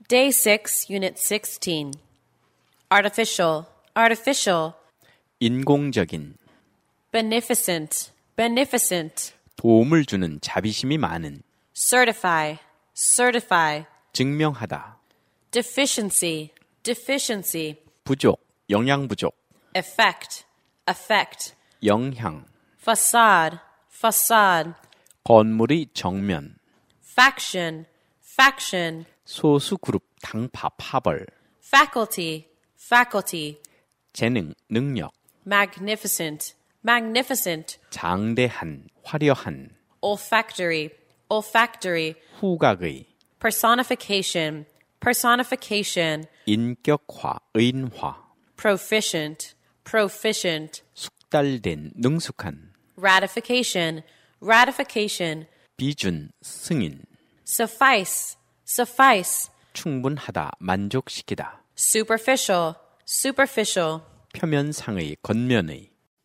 Day 6, Unit 16. Artificial, artificial. 인공적인, Beneficent, beneficent. 도움을 주는 자비심이 많은, Certify, certify. 증명하다, Deficiency, deficiency. 부족, 영양 부족, Effect, effect. 영향, Facade, facade. 건물의 정면, Faction, faction. 소수 그룹 당파 파벌, Faculty, faculty. 재능, 능력, Magnificent, magnificent. 장대한, 화려한, Olfactory, olfactory. 후각의, Personification, personification. 인격화, 의인화, Proficient, proficient. 숙달된, 능숙한, Ratification, ratification. 비준, 승인, Suffice, suffice. 충분하다, 만족시키다, Superficial, superficial. 표면상의, 겉면의,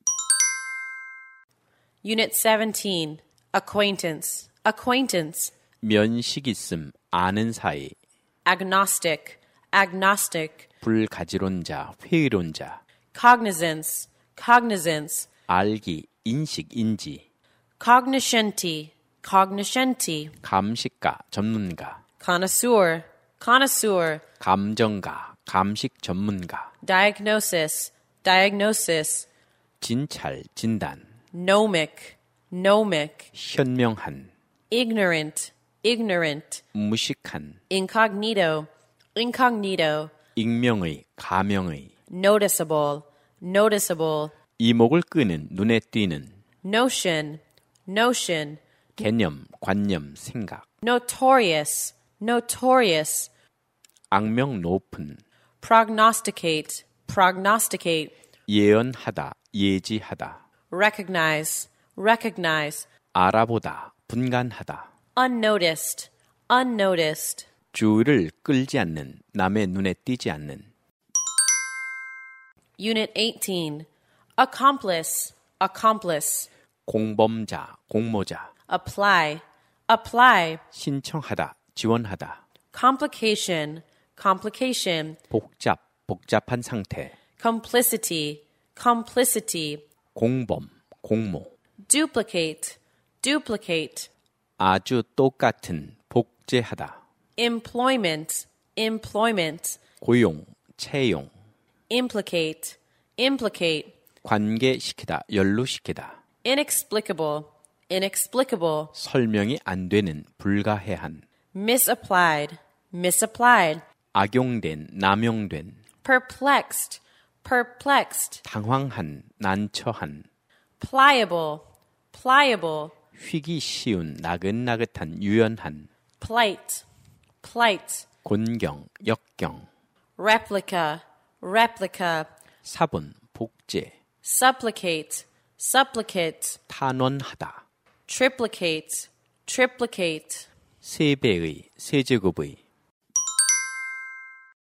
Unit 17. Acquaintance, acquaintance. 면식 있음, 아는 사이, Agnostic, agnostic. 불가지론자, 회의론자, Cognizance, cognizance. 알기, 인식, 인지, Cognoscenti, cognoscenti. 감식가, 전문가, Connoisseur, connoisseur. 감정가, 감식 전문가, Diagnosis, diagnosis. 진찰, 진단, Gnomic, gnomic. 현명한, Ignorant, ignorant. 무식한, Incognito, incognito. 익명의, 가명의, Noticeable, noticeable. 이목을 끄는, 눈에 띄는, Notion, notion. 개념, 관념, 생각, Notorious, notorious. 악명 높은, Prognosticate, prognosticate. 예언하다, 예지하다, Recognize, recognize. 알아보다, 분간하다, Unnoticed, unnoticed. 주의를 끌지 않는, 남의 눈에 띄지 않는, Unit 18. Accomplice, accomplice. 공범자, 공모자, Apply, apply. 신청하다, 지원하다, Complication, complication. 복잡, 복잡한 상태, Complicity, complicity. 공범, 공모, Duplicate, duplicate. 아주 똑같은, 복제하다, Employment, employment. 고용, 채용, Implicate, implicate. 관계시키다, 연루시키다, Inexplicable, inexplicable. 설명이 안 되는, 불가해한, Misapplied, misapplied. 악용된, 남용된, Perplexed, perplexed. 당황한, 난처한, Pliable, pliable. 휘기 쉬운, 나긋나긋한, 유연한, Plight, plight. 곤경, 역경, Replica, replica. 사본, 복제, Supplicate, supplicate. 탄원하다, Triplicate, triplicate. 세 배의, 세제곱의,